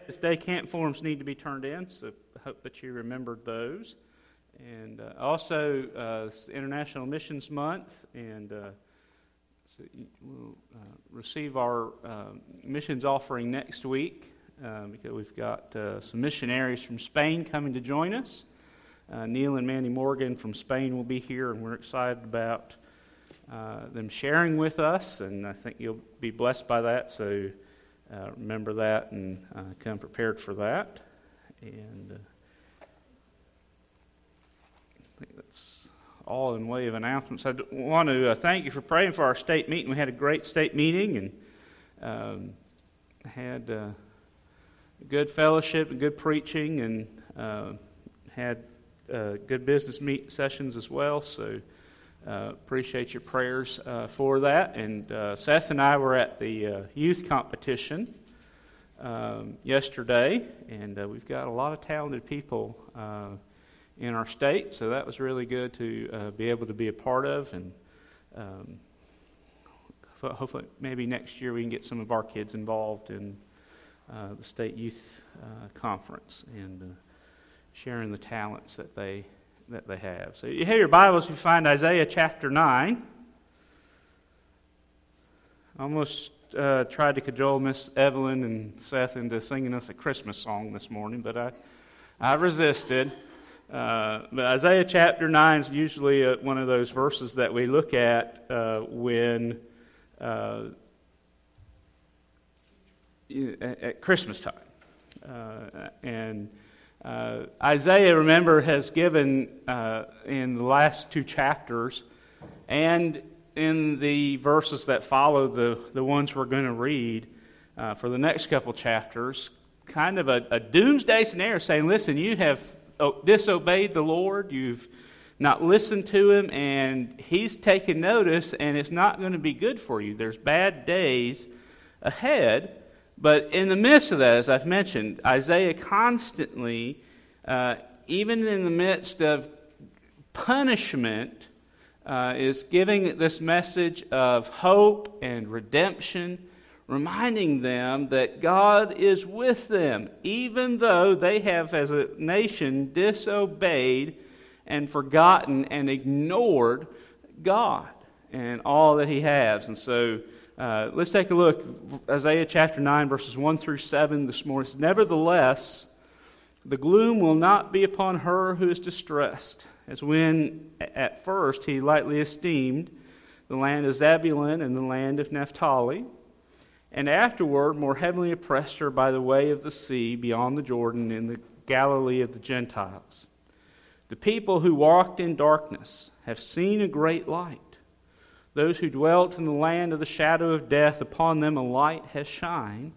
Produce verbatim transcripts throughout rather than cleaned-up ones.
Independence Day camp forms need to be turned in, so I hope that you remembered those. And uh, also, uh, it's International Missions Month, and uh, so we'll uh, receive our uh, missions offering next week uh, because we've got uh, some missionaries from Spain coming to join us. Uh, Neil and Mandy Morgan from Spain will be here, and we're excited about uh, them sharing with us, and I think you'll be blessed by that, so uh, remember that and uh, come prepared for that. And uh, I think that's all in way of announcements. I want to uh, thank you for praying for our state meeting. We had a great state meeting and um, had uh, good fellowship and good preaching, and uh, had uh, good business meet sessions as well. So uh, appreciate your prayers uh, for that. And uh, Seth and I were at the uh, youth competition um, yesterday, and uh, we've got a lot of talented people Uh, in our state, so that was really good to uh, be able to be a part of, and um, hopefully maybe next year we can get some of our kids involved in uh, the state youth uh, conference and uh, sharing the talents that they that they have. So you have your Bibles, you find Isaiah chapter nine. I almost uh, tried to cajole Miss Evelyn and Seth into singing us a Christmas song this morning, but I I resisted. Uh, but Isaiah chapter nine is usually uh, one of those verses that we look at uh, when uh, at, at Christmas time. Uh, and uh, Isaiah, remember, has given uh, in the last two chapters and in the verses that follow the, the ones we're going to read uh, for the next couple chapters, kind of a, a doomsday scenario saying, listen, you have disobeyed the Lord, you've not listened to Him, and He's taken notice, and it's not going to be good for you. There's bad days ahead, but in the midst of that, as I've mentioned, Isaiah constantly, uh, even in the midst of punishment, uh, is giving this message of hope and redemption, reminding them that God is with them, even though they have, as a nation, disobeyed and forgotten and ignored God and all that He has. And so, uh, let's take a look. Isaiah chapter nine, verses one through seven this morning. Nevertheless, the gloom will not be upon her who is distressed, as when at first he lightly esteemed the land of Zebulun and the land of Naphtali, and afterward more heavily oppressed her by the way of the sea beyond the Jordan in the Galilee of the Gentiles. The people who walked in darkness have seen a great light. Those who dwelt in the land of the shadow of death, upon them a light has shined.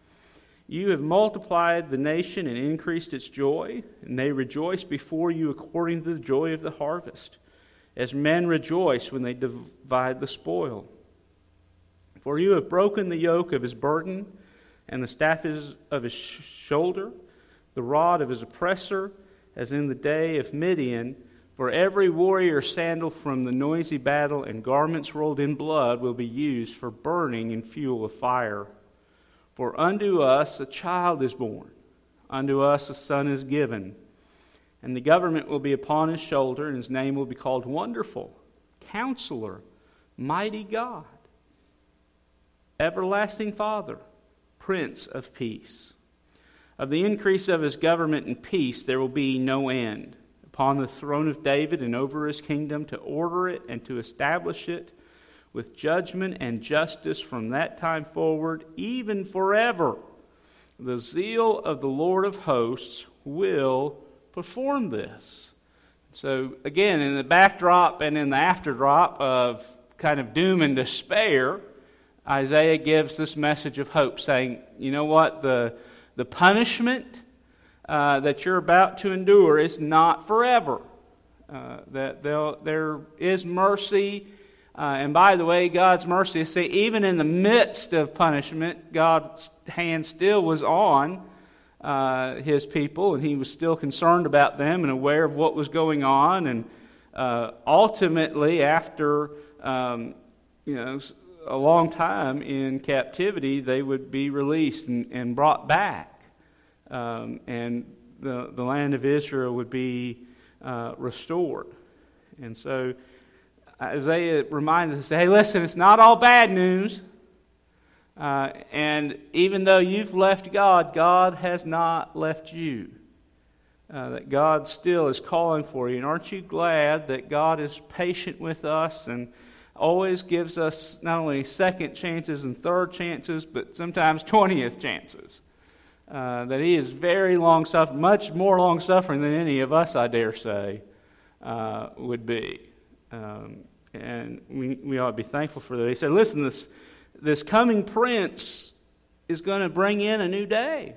You have multiplied the nation and increased its joy, and they rejoice before you according to the joy of the harvest, as men rejoice when they divide the spoil. For you have broken the yoke of his burden, and the staff of his shoulder, the rod of his oppressor, as in the day of Midian. For every warrior sandal from the noisy battle and garments rolled in blood will be used for burning and fuel of fire. For unto us a child is born, unto us a son is given, and the government will be upon his shoulder, and his name will be called Wonderful, Counselor, Mighty God, Everlasting Father, Prince of Peace. Of the increase of his government and peace there will be no end, upon the throne of David and over his kingdom, to order it and to establish it with judgment and justice from that time forward, even forever. The zeal of the Lord of hosts will perform this. So again, in the backdrop and in the afterdrop of kind of doom and despair, Isaiah gives this message of hope, saying, you know what, the, the punishment uh, that you're about to endure is not forever. Uh, that there is mercy, uh, and by the way, God's mercy, see, even in the midst of punishment, God's hand still was on uh, His people, and He was still concerned about them and aware of what was going on, and uh, ultimately, after um, you know, a long time in captivity, they would be released and, and brought back. um, and the, the land of Israel would be uh, restored. And so Isaiah reminds us, hey, listen, it's not all bad news. Uh, and even though you've left God, God has not left you. Uh, that God still is calling for you. And aren't you glad that God is patient with us and always gives us not only second chances and third chances, but sometimes twentieth chances? Uh, that He is very long-suffering, much more long-suffering than any of us, I dare say, uh, would be. Um, and we, we ought to be thankful for that. He said, listen, this, this coming prince is going to bring in a new day.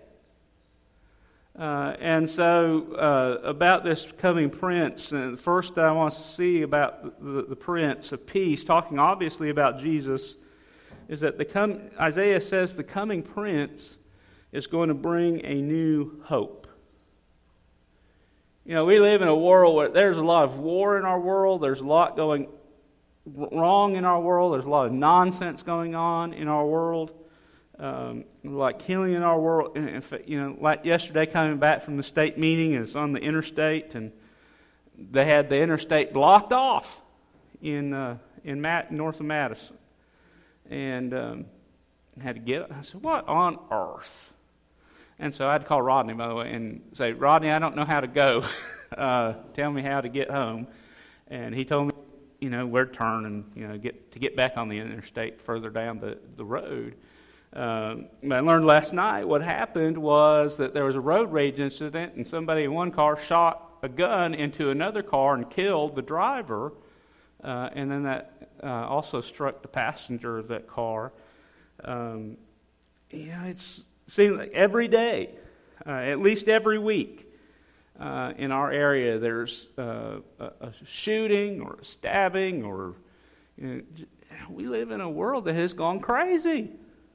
Uh, and so, uh, about this coming prince, and first I want to see about the, the Prince of Peace, talking obviously about Jesus, is that the come, Isaiah says the coming prince is going to bring a new hope. You know, we live in a world where there's a lot of war in our world, there's a lot going wrong in our world, there's a lot of nonsense going on in our world. Um, like killing in our world. In fact, you know, like yesterday, coming back from the state meeting, is on the interstate, and they had the interstate blocked off in uh, in Matt, north of Madison, and um, had to get. I said, "What on earth?" And so I had to call Rodney, by the way, and say, "Rodney, I don't know how to go. uh, tell me how to get home." And he told me, you know, where to turn and you know get to get back on the interstate further down the the road. Um, I learned last night what happened was that there was a road rage incident, and somebody in one car shot a gun into another car and killed the driver, uh, and then that uh, also struck the passenger of that car. Um, you know, it's seems like every day, uh, at least every week, uh, in our area, there's uh, a, a shooting or a stabbing, or you know, we live in a world that has gone crazy.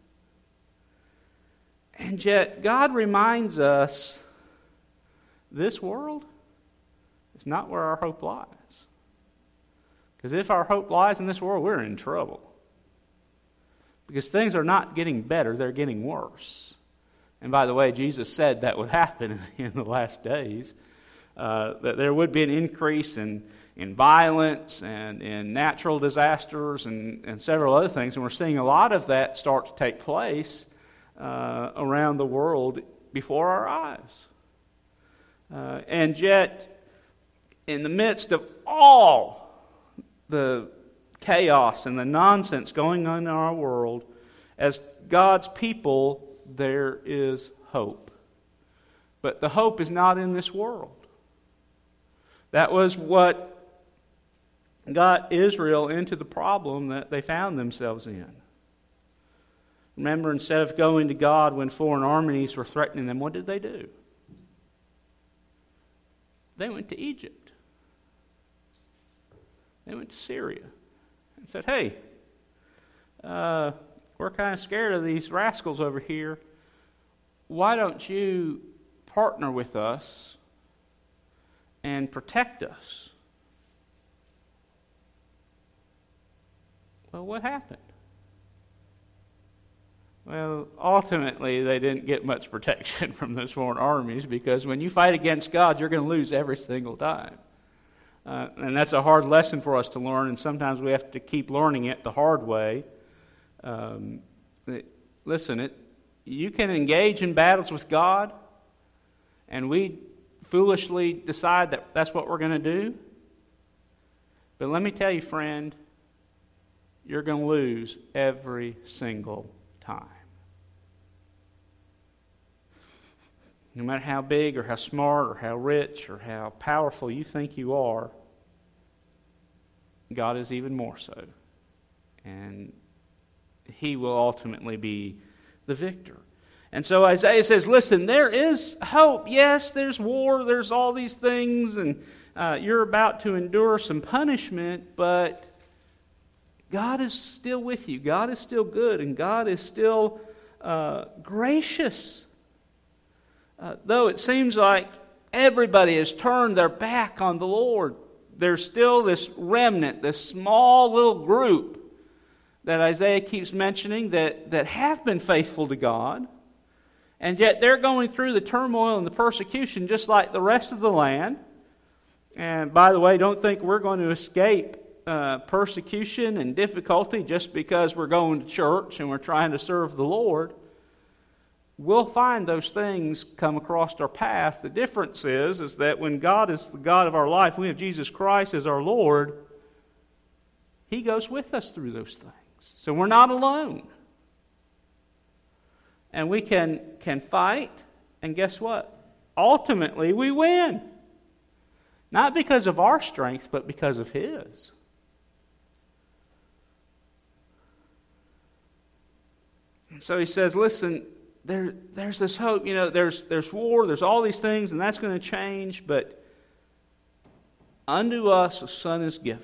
And yet, God reminds us, this world is not where our hope lies. Because if our hope lies in this world, we're in trouble. Because things are not getting better, they're getting worse. And by the way, Jesus said that would happen in the last days. Uh, that there would be an increase in, in violence and in natural disasters and, and several other things. And we're seeing a lot of that start to take place Uh, around the world before our eyes. Uh, and yet, in the midst of all the chaos and the nonsense going on in our world, as God's people, there is hope. But the hope is not in this world. That was what got Israel into the problem that they found themselves in. Remember, instead of going to God when foreign armies were threatening them, what did they do? They went to Egypt. They went to Syria and said, hey, uh, we're kind of scared of these rascals over here. Why don't you partner with us and protect us? Well, what happened? Well, ultimately, they didn't get much protection from those foreign armies, because when you fight against God, you're going to lose every single time. Uh, and that's a hard lesson for us to learn, and sometimes we have to keep learning it the hard way. Um, it, listen, it, you can engage in battles with God, and we foolishly decide that that's what we're going to do. But let me tell you, friend, you're going to lose every single time. No matter how big or how smart or how rich or how powerful you think you are, God is even more so. And He will ultimately be the victor. And so Isaiah says, listen, there is hope. Yes, there's war, there's all these things, and uh, you're about to endure some punishment, but God is still with you. God is still good, and God is still uh, gracious. Uh, though it seems like everybody has turned their back on the Lord, there's still this remnant, this small little group that Isaiah keeps mentioning that, that have been faithful to God. And yet they're going through the turmoil and the persecution just like the rest of the land. And by the way, don't think we're going to escape uh, persecution and difficulty just because we're going to church and we're trying to serve the Lord. We'll find those things come across our path. The difference is, is that when God is the God of our life, we have Jesus Christ as our Lord, He goes with us through those things. So we're not alone. And we can, can fight, and guess what? Ultimately, we win. Not because of our strength, but because of His. And so He says, listen, there, there's this hope. You know, there's, there's war, there's all these things, and that's going to change, but unto us a Son is given.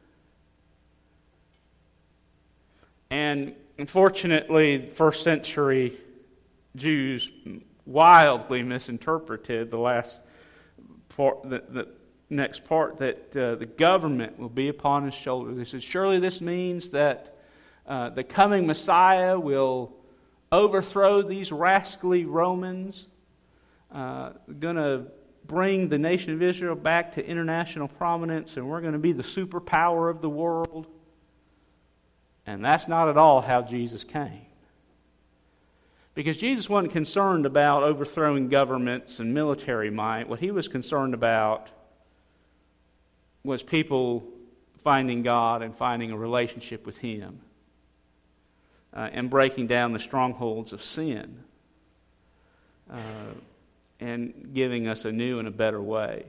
And unfortunately, first century Jews wildly misinterpreted the last part, the, the next part, that uh, the government will be upon His shoulders. They said, surely this means that uh, the coming Messiah will overthrow these rascally Romans, uh, going to bring the nation of Israel back to international prominence, and we're going to be the superpower of the world. And that's not at all how Jesus came. Because Jesus wasn't concerned about overthrowing governments and military might. What He was concerned about was people finding God and finding a relationship with Him. Uh, and breaking down the strongholds of sin. Uh, and giving us a new and a better way.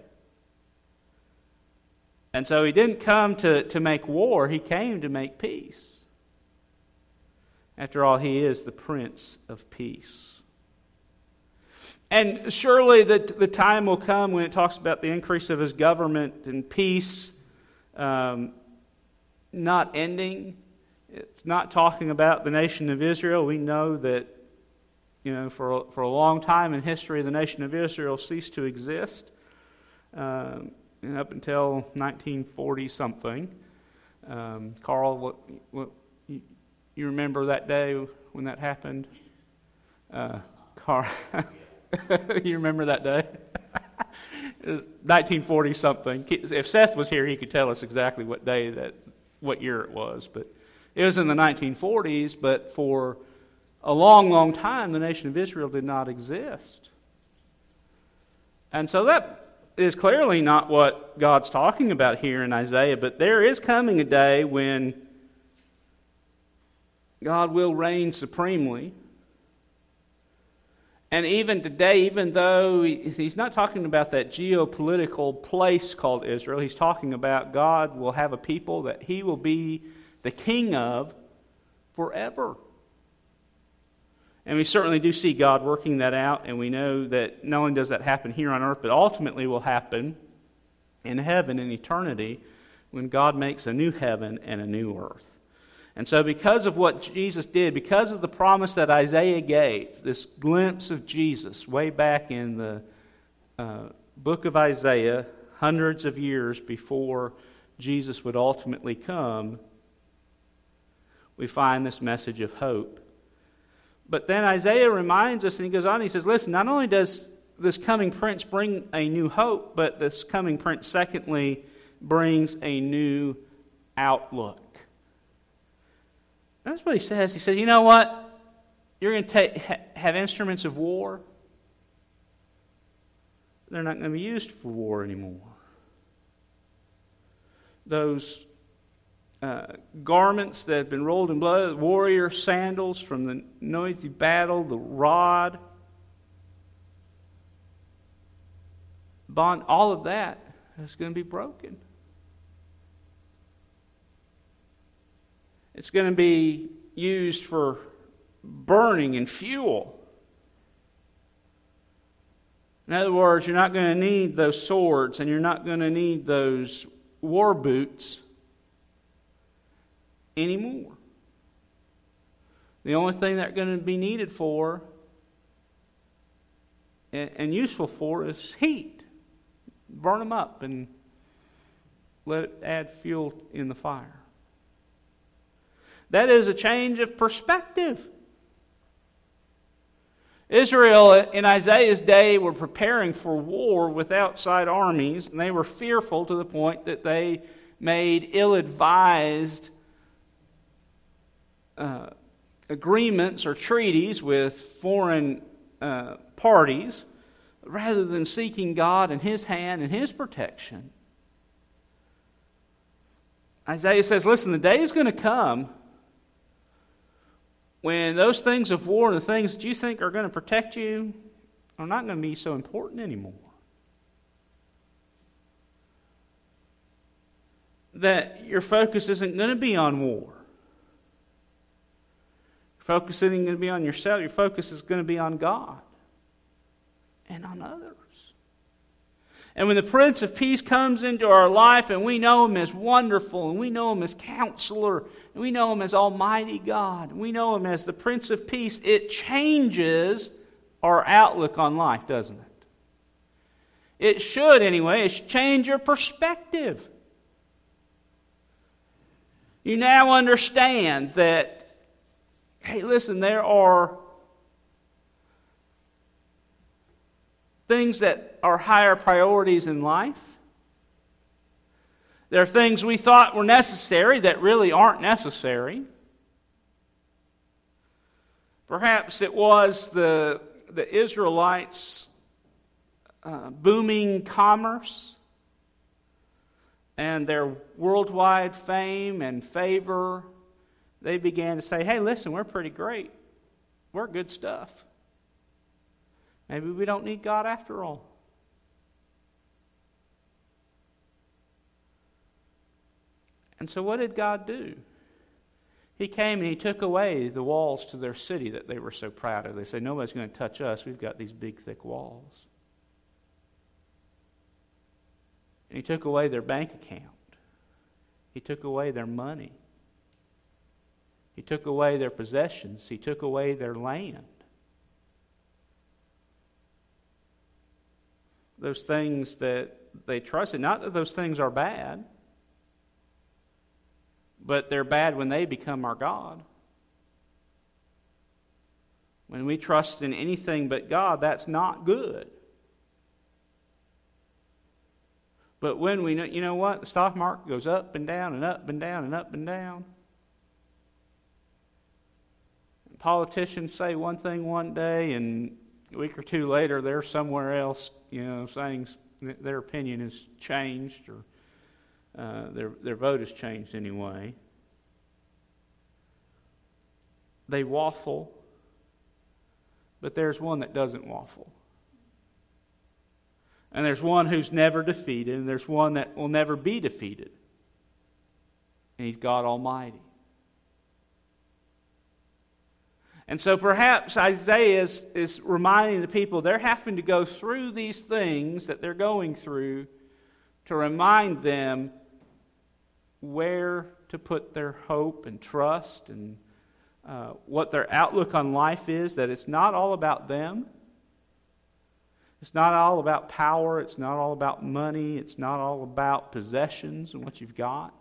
And so He didn't come to, to make war. He came to make peace. After all, He is the Prince of Peace. And surely the, the time will come when it talks about the increase of His government and peace um, not ending. It's not talking about the nation of Israel. We know that, you know, for, for a long time in history, the nation of Israel ceased to exist. Um, and up until nineteen forty something. Um, Carl, what, what, you, you remember that day when that happened? Uh, Carl, you remember that day? It was nineteen forty something. If Seth was here, he could tell us exactly what day that, what year it was. But it was in the nineteen forties. But for a long, long time, the nation of Israel did not exist. And so that is clearly not what God's talking about here in Isaiah, but there is coming a day when God will reign supremely. And even today, even though He's not talking about that geopolitical place called Israel, He's talking about God will have a people that He will be the king of forever. And we certainly do see God working that out, and we know that not only does that happen here on earth, but ultimately will happen in heaven in eternity when God makes a new heaven and a new earth. And so because of what Jesus did, because of the promise that Isaiah gave, this glimpse of Jesus way back in the uh, book of Isaiah, hundreds of years before Jesus would ultimately come, we find this message of hope. But then Isaiah reminds us, and he goes on, he says, listen, not only does this coming prince bring a new hope, but this coming prince, secondly, brings a new outlook. That's what he says. He says, you know what? You're going to take, ha- have instruments of war. They're not going to be used for war anymore. Those Uh, garments that have been rolled in blood, warrior sandals from the noisy battle, the rod, bond, all of that is going to be broken. It's going to be used for burning and fuel. In other words, you're not going to need those swords, and you're not going to need those war boots anymore. The only thing they're going to be needed for and, and useful for is heat. Burn them up and let it add fuel in the fire. That is a change of perspective. Israel in Isaiah's day were preparing for war with outside armies, and they were fearful to the point that they made ill-advised uh, agreements or treaties with foreign uh, parties rather than seeking God and His hand and His protection. Isaiah says, listen, the day is going to come when those things of war and the things that you think are going to protect you are not going to be so important anymore. That your focus isn't going to be on war. Your focus isn't going to be on yourself. Your focus is going to be on God and on others. And when the Prince of Peace comes into our life and we know Him as wonderful, and we know Him as Counselor, and we know Him as Almighty God, and we know Him as the Prince of Peace, it changes our outlook on life, doesn't it? It should anyway. It should change your perspective. You now understand that, hey, listen, there are things that are higher priorities in life. There are things we thought were necessary that really aren't necessary. Perhaps it was the, the Israelites' uh, booming commerce and their worldwide fame and favor. They began to say, hey, listen, we're pretty great. We're good stuff. Maybe we don't need God after all. And so what did God do? He came and He took away the walls to their city that they were so proud of. They said, nobody's going to touch us. We've got these big, thick walls. And He took away their bank account. He took away their money. He took away their possessions. He took away their land. Those things that they trusted. Not that those things are bad, but they're bad when they become our God. When we trust in anything but God, that's not good. But when we know, you know what? The stock market goes up and down and up and down and up and down. Politicians say one thing one day, and a week or two later, they're somewhere else, you know, saying their opinion has changed, or uh, their their vote has changed anyway. They waffle, but there's one that doesn't waffle. And there's one who's never defeated, and there's one that will never be defeated. And He's God Almighty. And so perhaps Isaiah is, is reminding the people they're having to go through these things that they're going through to remind them where to put their hope and trust and uh, what their outlook on life is, that it's not all about them. It's not all about power. It's not all about money. It's not all about possessions and what you've got.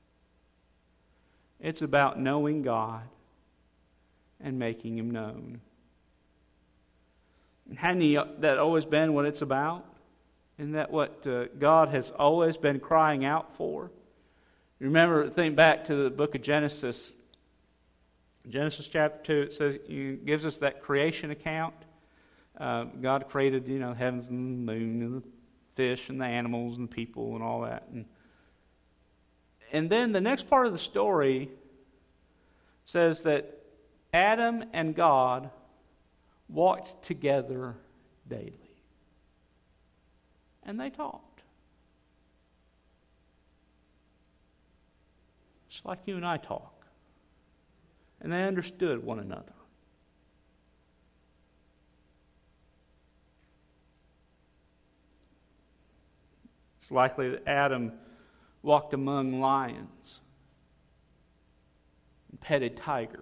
It's about knowing God and making Him known. And hadn't he, that always been what it's about? Isn't that what uh, God has always been crying out for? Remember, think back to the book of Genesis. Genesis chapter two, it says, it gives us that creation account. Uh, God created, you know, heavens and the moon and the fish and the animals and the people and all that. And, and then the next part of the story says that Adam and God walked together daily. And they talked. Just like you and I talk. And they understood one another. It's likely that Adam walked among lions and petted tigers.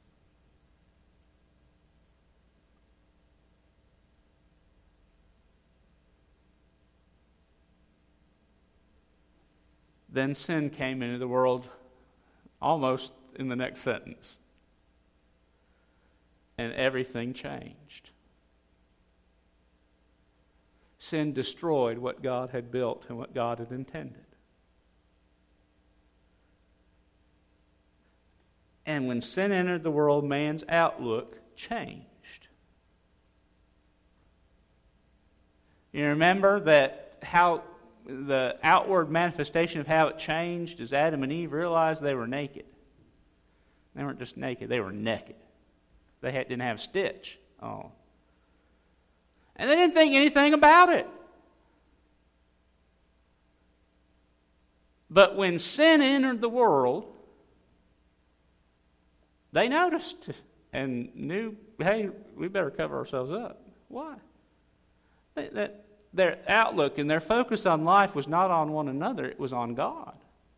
Then sin came into the world almost in the next sentence. And everything changed. sin destroyed what God had built and what God had intended. And when sin entered the world, man's outlook changed. You remember that how the outward manifestation of how it changed is Adam and Eve realized they were naked. They weren't just naked, they were naked. They had, didn't have a stitch on. And they didn't think anything about it. But when sin entered the world, they noticed and knew, hey, we better cover ourselves up. Why? They, that their outlook and their focus on life was not on one another, it was on God.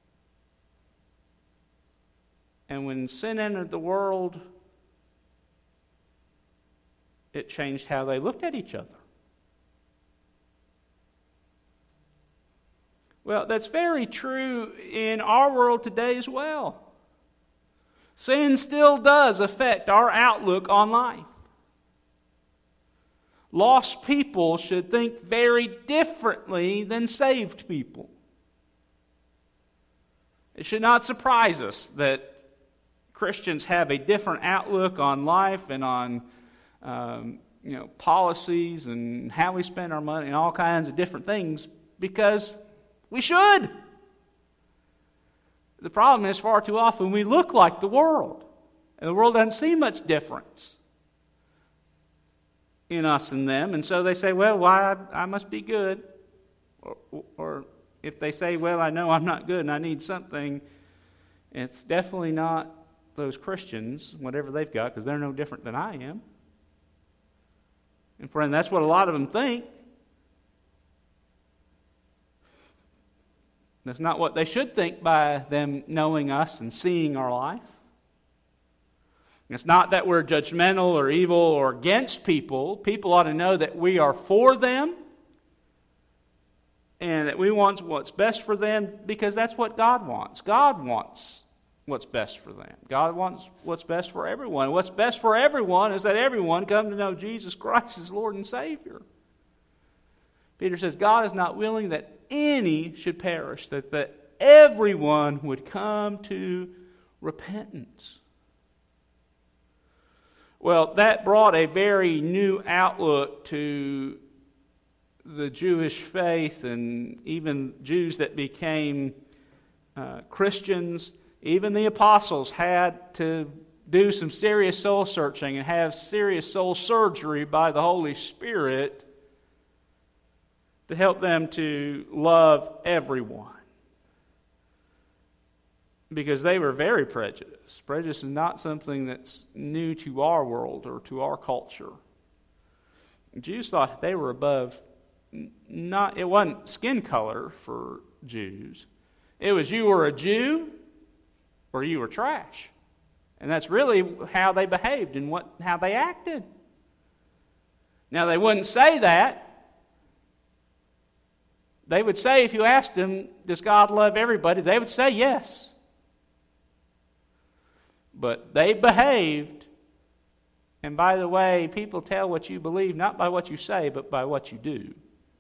And when sin entered the world, it changed how they looked at each other. Well, that's very true in our world today as well. Sin still does affect our outlook on life. Lost people should think very differently than saved people. It should not surprise us that Christians have a different outlook on life and on um, you know, policies and how we spend our money and all kinds of different things, because we should. The problem is, far too often we look like the world, and the world doesn't see much difference in us and them, and so they say, well, why I, I must be good. Or, or if they say, well, I know I'm not good and I need something, it's definitely not those Christians, whatever they've got, because they're no different than I am. And friend, that's what a lot of them think. That's not what they should think by them knowing us and seeing our life. It's not that we're judgmental or evil or against people. People ought to know that we are for them and that we want what's best for them, because that's what God wants. God wants what's best for them. God wants what's best for everyone. What's best for everyone is that everyone come to know Jesus Christ as Lord and Savior. Peter says God is not willing that any should perish, that, that everyone would come to repentance. Well, that brought a very new outlook to the Jewish faith, and even Jews that became uh, Christians. Even the apostles had to do some serious soul searching and have serious soul surgery by the Holy Spirit to help them to love everyone. Because they were very prejudiced. Prejudice is not something that's new to our world or to our culture. The Jews thought they were above, not, it wasn't skin color for Jews. It was you were a Jew or you were trash. And that's really how they behaved and what how they acted. Now, they wouldn't say that. They would say, if you asked them, does God love everybody? They would say yes. But they behaved, and by the way, people tell what you believe not by what you say, but by what you do.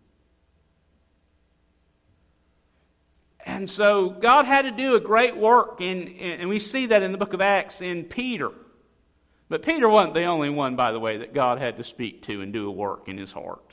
And so God had to do a great work, in, in, and we see that in the book of Acts in Peter. But Peter wasn't the only one, by the way, that God had to speak to and do a work in his heart.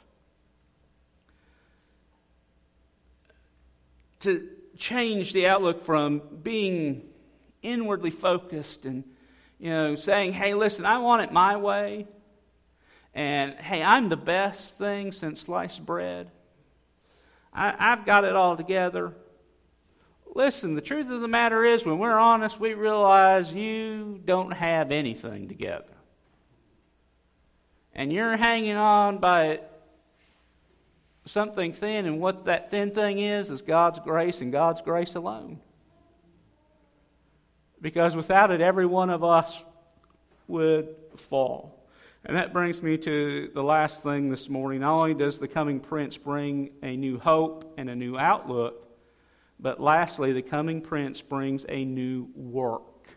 To change the outlook from being inwardly focused and, you know, saying, hey, listen, I want it my way. And, hey, I'm the best thing since sliced bread. I, I've got it all together. Listen, the truth of the matter is, when we're honest, we realize you don't have anything together. And you're hanging on by something thin, and what that thin thing is, is God's grace and God's grace alone. Because without it, every one of us would fall. And that brings me to the last thing this morning. Not only does the coming Prince bring a new hope and a new outlook, but lastly, the coming Prince brings a new work.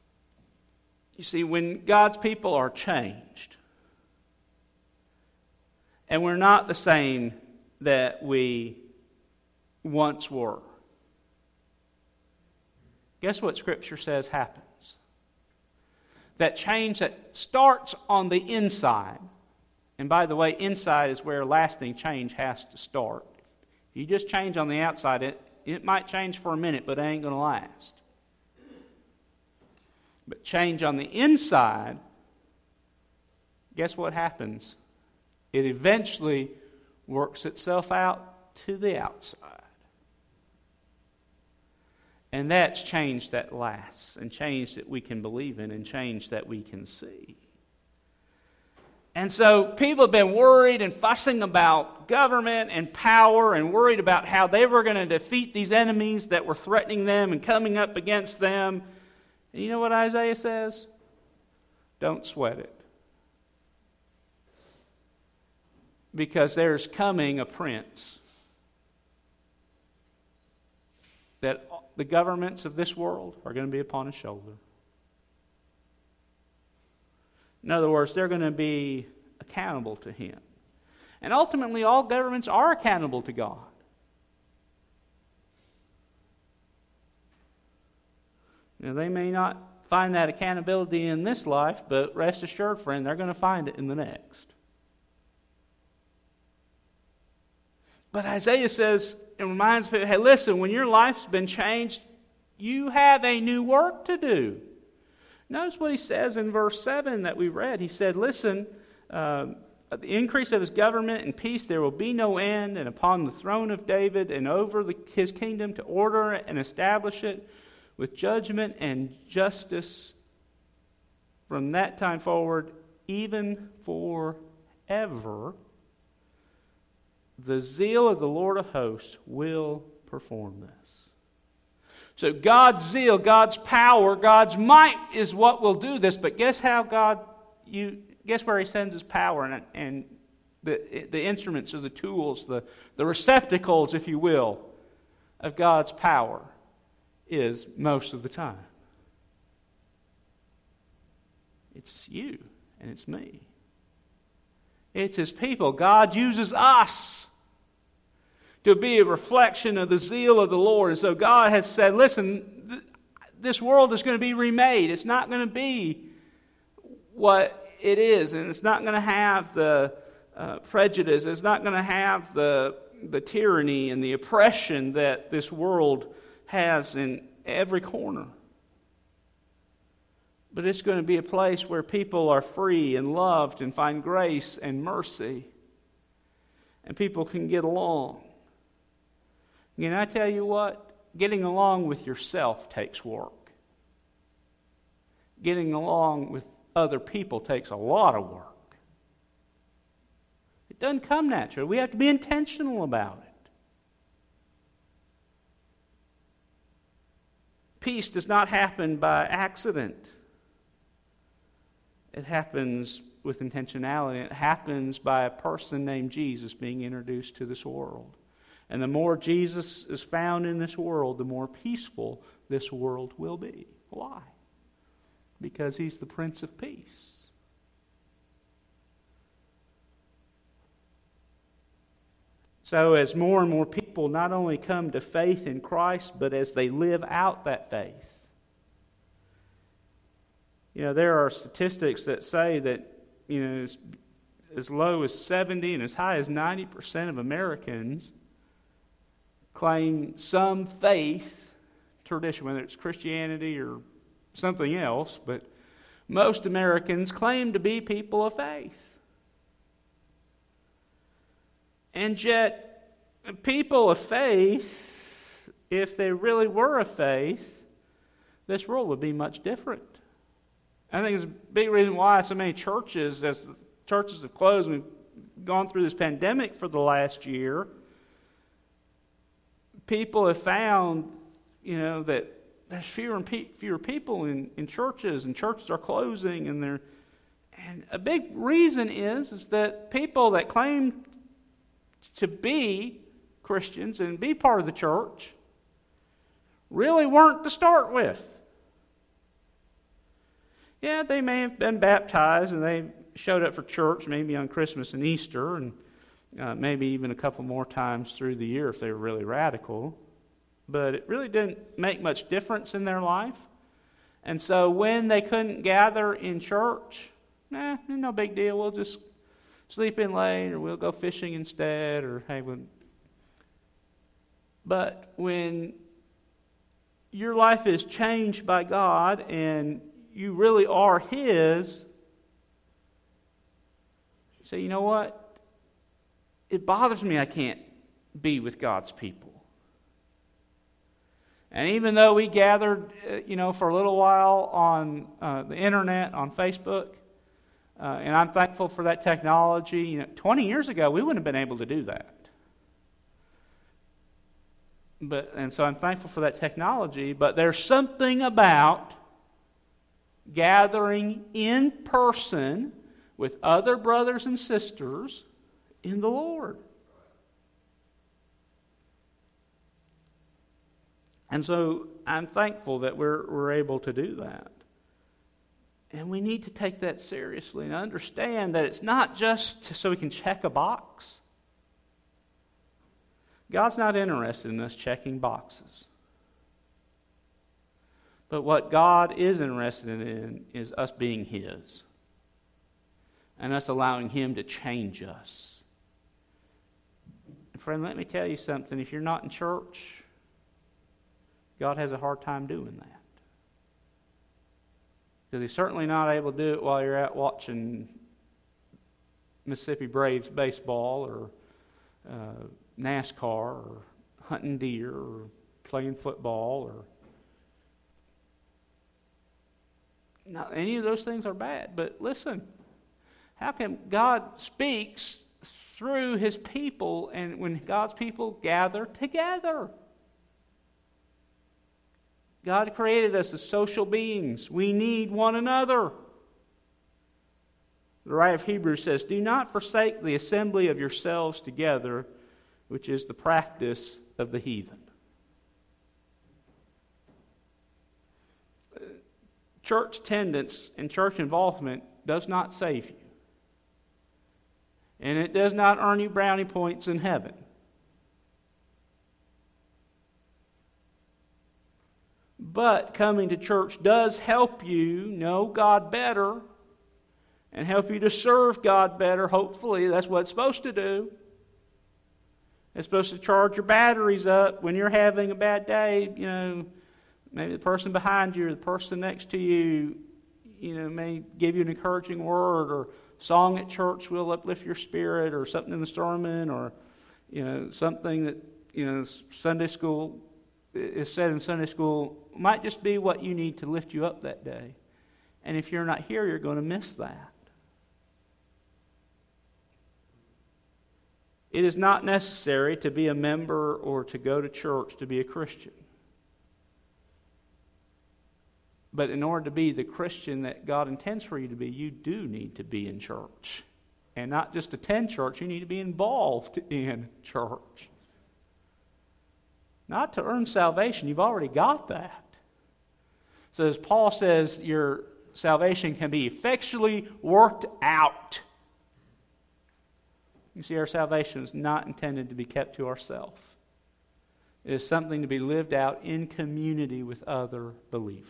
You see, when God's people are changed, And we're not the same that we once were. Guess what Scripture says happens? That change that starts on the inside. And by the way, inside is where lasting change has to start. If you just change on the outside, it, it might change for a minute, but it ain't going to last. But change on the inside, guess what happens? It eventually works itself out to the outside. And that's change that lasts, and change that we can believe in, and change that we can see. And so people have been worried and fussing about government and power, and worried about how they were going to defeat these enemies that were threatening them and coming up against them. And you know what Isaiah says? Don't sweat it. Because there's coming a prince that the governments of this world are going to be upon his shoulder. In other words, they're going to be accountable to him. And ultimately, all governments are accountable to God. Now, they may not find that accountability in this life, but rest assured, friend, they're going to find it in the next. But Isaiah says, and reminds people, hey, listen, when your life's been changed, you have a new work to do. Notice what he says in verse seven that we read. He said, listen, uh, at the increase of his government and peace there will be no end, and upon the throne of David and over the, his kingdom to order and establish it with judgment and justice from that time forward, even forever. The zeal of the Lord of hosts will perform this. So God's zeal, God's power, God's might is what will do this. But guess how God, you guess where He sends His power and, and the the instruments or the tools, the, the receptacles, if you will, of God's power is most of the time. It's you and it's me. It's His people. God uses us to be a reflection of the zeal of the Lord. And so God has said, listen, th- this world is going to be remade. It's not going to be what it is. And it's not going to have the uh, prejudice. It's not going to have the, the tyranny and the oppression that this world has in every corner. But it's going to be a place where people are free and loved and find grace and mercy. And people can get along. And I tell you what, getting along with yourself takes work. Getting along with other people takes a lot of work. It doesn't come naturally. We have to be intentional about it. Peace does not happen by accident. It happens with intentionality. It happens by a person named Jesus being introduced to this world. And the more Jesus is found in this world, the more peaceful this world will be. Why? Because He's the Prince of Peace. So as more and more people not only come to faith in Christ, but as they live out that faith. You know, there are statistics that say that, you know, as, as low as seventy and as high as ninety percent of Americans claim some faith tradition, whether it's Christianity or something else, but most Americans claim to be people of faith. And yet, people of faith, if they really were of faith, this world would be much different. I think it's a big reason why so many churches, as the churches have closed, we've gone through this pandemic for the last year, people have found, you know, that there's fewer and pe- fewer people in, in churches, and churches are closing, and they're, and a big reason is, is that people that claim to be Christians and be part of the church really weren't to start with. Yeah, they may have been baptized and they showed up for church maybe on Christmas and Easter, and uh, maybe even a couple more times through the year if they were really radical. But it really didn't make much difference in their life. And so when they couldn't gather in church, nah, no big deal. We'll just sleep in late, or we'll go fishing instead, or hey, we'll... But when your life is changed by God and you really are His, you say, you know what? It bothers me I can't be with God's people. And even though we gathered, uh, you know, for a little while on uh, the internet, on Facebook, uh, and I'm thankful for that technology. You know, twenty years ago, we wouldn't have been able to do that. But and so I'm thankful for that technology. But there's something about gathering in person with other brothers and sisters in the Lord. And so I'm thankful that we're we're able to do that. And we need to take that seriously and understand that it's not just so we can check a box. God's not interested in us checking boxes. But what God is interested in is us being His. And us allowing Him to change us. And friend, let me tell you something. If you're not in church, God has a hard time doing that. Because He's certainly not able to do it while you're out watching Mississippi Braves baseball or uh, NASCAR or hunting deer or playing football or... Now, any of those things are bad. But listen, how can God speaks through His people, and when God's people gather together? God created us as social beings. We need one another. The writer of Hebrews says, "Do not forsake the assembly of yourselves together, which is the practice of the heathen." Church attendance and church involvement does not save you. And it does not earn you brownie points in heaven. But coming to church does help you know God better and help you to serve God better, hopefully. That's what it's supposed to do. It's supposed to charge your batteries up when you're having a bad day. You know, maybe the person behind you or the person next to you, you know, may give you an encouraging word, or song at church will uplift your spirit, or something in the sermon, or, you know, something that, you know, Sunday school is said in Sunday school might just be what you need to lift you up that day. And if you're not here, you're going to miss that. It is not necessary to be a member or to go to church to be a Christian. But in order to be the Christian that God intends for you to be, you do need to be in church. And not just attend church, you need to be involved in church. Not to earn salvation, you've already got that. So as Paul says, your salvation can be effectually worked out. You see, our salvation is not intended to be kept to ourselves. It is something to be lived out in community with other believers.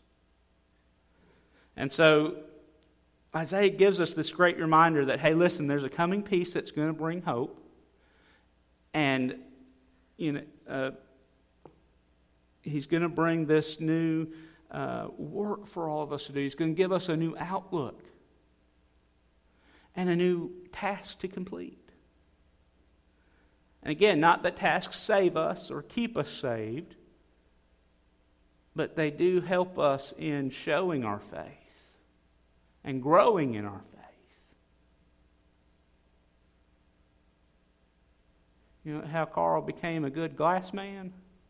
And so Isaiah gives us this great reminder that, hey, listen, there's a coming peace that's going to bring hope. And, you know, uh, he's going to bring this new uh, work for all of us to do. He's going to give us a new outlook and a new task to complete. And again, not that tasks save us or keep us saved, but they do help us in showing our faith and growing in our faith. You know how Carl became a good glass man?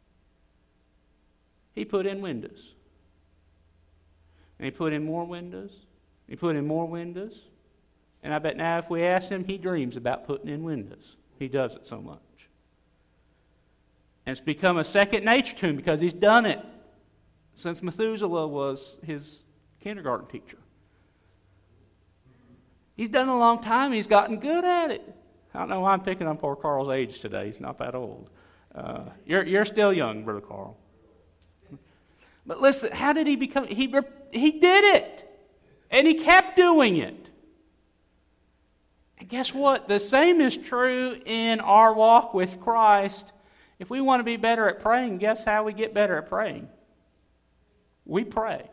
He put in windows. And he put in more windows. He put in more windows. And I bet now if we ask him, he dreams about putting in windows. He does it so much. And it's become a second nature to him because he's done it since Methuselah was his kindergarten teacher. He's done it a long time. He's gotten good at it. I don't know why I'm picking on poor Carl's age today. He's not that old. Uh, you're you're still young, Brother Carl. But listen, how did he become? He he did it, and he kept doing it. And guess what? The same is true in our walk with Christ. If we want to be better at praying, guess how we get better at praying? We pray.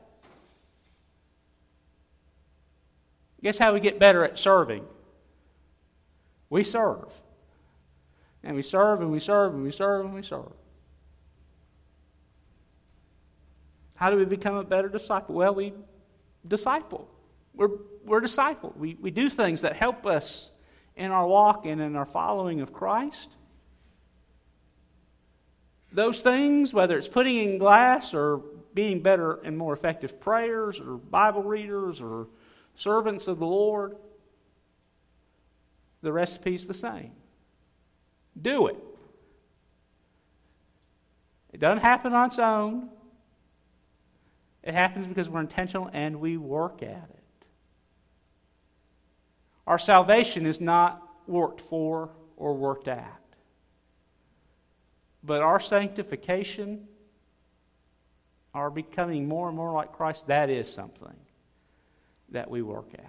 Guess how we get better at serving? We serve. And we serve and we serve and we serve and we serve. How do we become a better disciple? Well, we disciple. We're, we're disciple. We, we do things that help us in our walk and in our following of Christ. Those things, whether it's putting in glass or being better and more effective prayers or Bible readers or servants of the Lord, the recipe's the same. Do it. It doesn't happen on its own. It happens because we're intentional and we work at it. Our salvation is not worked for or worked at. But our sanctification, our becoming more and more like Christ, that is something that we work at.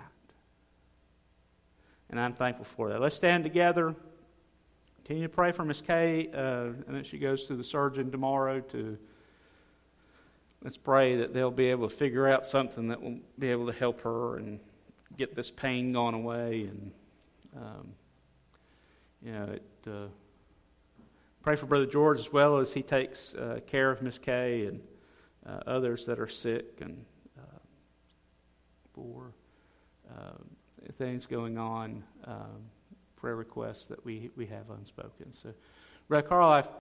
And I'm thankful for that. Let's stand together. Continue to pray for Miss Kay, uh, and then she goes to the surgeon tomorrow to... Let's pray that they'll be able to figure out something that will be able to help her and get this pain gone away. And, um, you know, it, uh, pray for Brother George as well as he takes uh, care of Miss Kay and uh, others that are sick and uh, for uh, things going on, um, prayer requests that we, we have unspoken. So, Brother Carl, I've